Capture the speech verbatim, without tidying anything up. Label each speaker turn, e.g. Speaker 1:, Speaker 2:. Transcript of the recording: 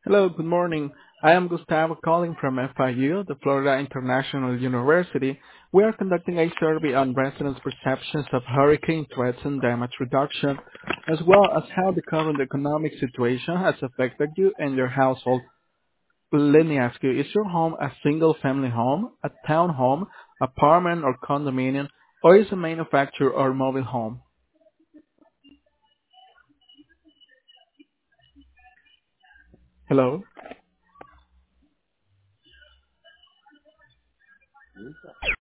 Speaker 1: Hello, good morning. I am Gustavo calling from F I U, the Florida International University. We are conducting a survey on residents' perceptions of hurricane threats and damage reduction, as well as how the current economic situation has affected you and your household. Let me ask you, is your home a single-family home, a townhome, apartment, or condominium, or is it a manufactured or mobile home? Hello?